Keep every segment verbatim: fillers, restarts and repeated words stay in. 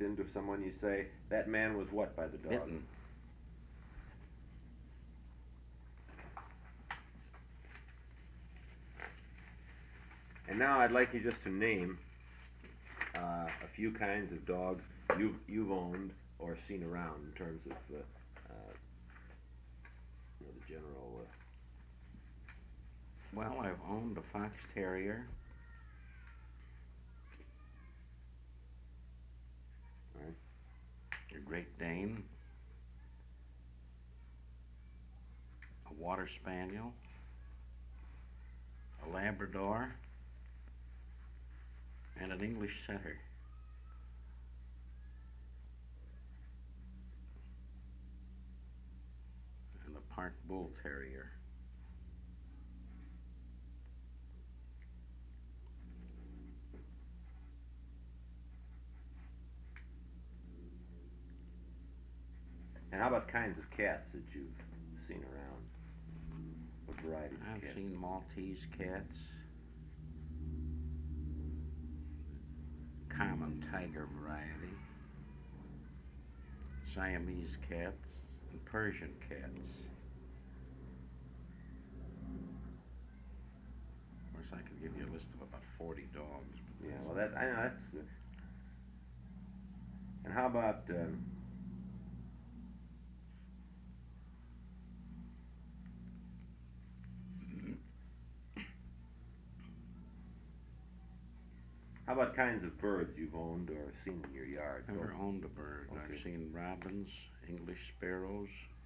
into someone, you say, that man was what by the dog? Bitten. And now I'd like you just to name uh, a few kinds of dogs you've, you've owned or seen around in terms of uh, uh, you know, the general... Uh, Well, I've owned a fox terrier. Right. A Great Dane. A water spaniel. A Labrador. And an English setter. And a Park Bull Terrier. And how about kinds of cats that you've seen around? What varieties of I've cats? seen Maltese cats, common tiger variety, Siamese cats, and Persian cats. Of course, I could give you a list of about forty dogs. But Yeah, that's- well, that I know that's good. And how about um, how about kinds of birds you've owned or seen in your yard? I've never owned a bird. Okay. I've seen robins, English sparrows,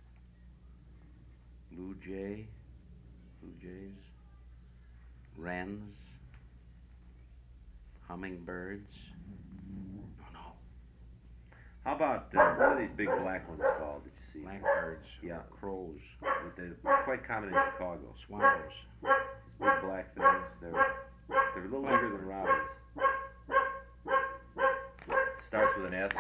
blue jay, blue jays, wrens, hummingbirds. Oh no, How about uh, what are these big black ones called that you see? blackbirds, Yeah. crows, They're quite common in Chicago. swallows. Big black things. They're they're a little bigger than robins. Starts with an S.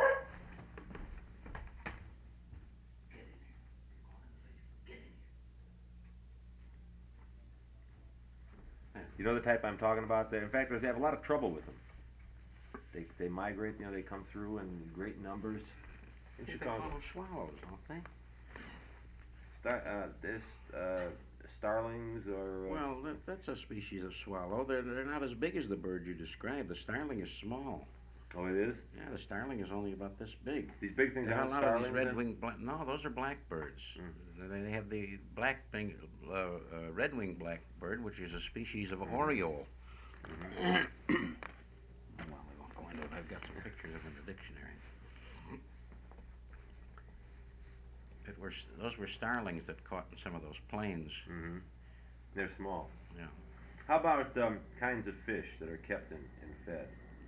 You know the type I'm talking about? They, in fact, they have a lot of trouble with them. They they migrate. You know, they come through in great numbers in They Chicago. call them swallows, don't they? Star, uh, this uh, starlings or uh, Well, that, that's a species of swallow. They're, they're not as big as the bird you described. The starling is small. oh, it is. Yeah, the starling is only about this big. These big things There are a aren't lot of starlings. these then? red-winged black. No, those are blackbirds. Mm. They have the black thing, uh, uh, red-winged blackbird, which is a species of Mhm. oriole. Mhm. Well, we won't go into it. I've got some pictures of them in the dictionary. It were, those were starlings that caught in some of those planes. Mm-hmm. They're small. Yeah. How about um, kinds of fish that are kept and, and fed?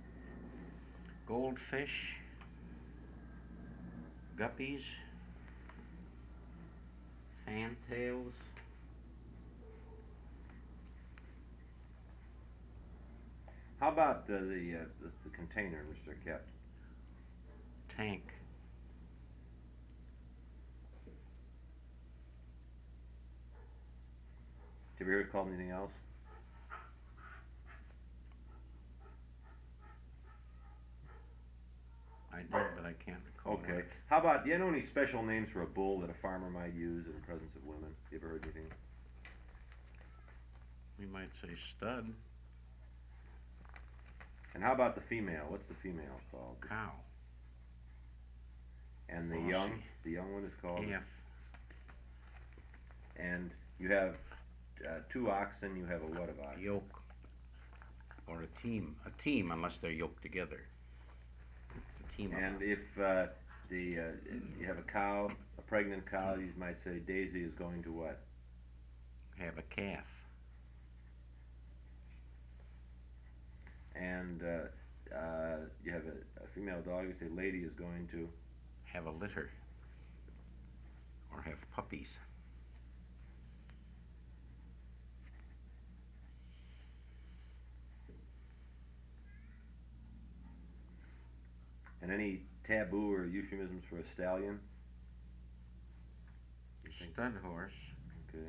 Goldfish, guppies, fantails, How about uh, the, uh, the the container in which they're kept? tank, Have you ever called anything else? I did, but I can't recall. Okay. it. How about, do you know any special names for a bull that a farmer might use in the presence of women? You ever heard anything? We might say stud, And how about the female? What's the female called? cow, And the Bossy. young? The young one is called? calf, And you have uh, two oxen, you have a what of oxen? yoke, or a team. A team, unless they're yoked together. A team. of And them. if uh, the uh, if you have a cow, a pregnant cow, you might say Daisy is going to what? Have a calf. And uh, uh, you have a, a female dog, you say Lady is going to. Have a litter. Or have puppies. And any taboo or euphemisms for a stallion? You think? Stud horse. Okay.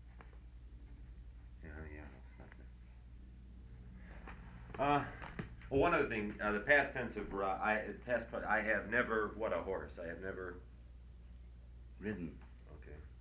Yeah, yeah, that's not that. Uh, Well, one other thing, uh, the past tense of, uh, I, past, I have never, what, a horse, I have never, Ridden. okay.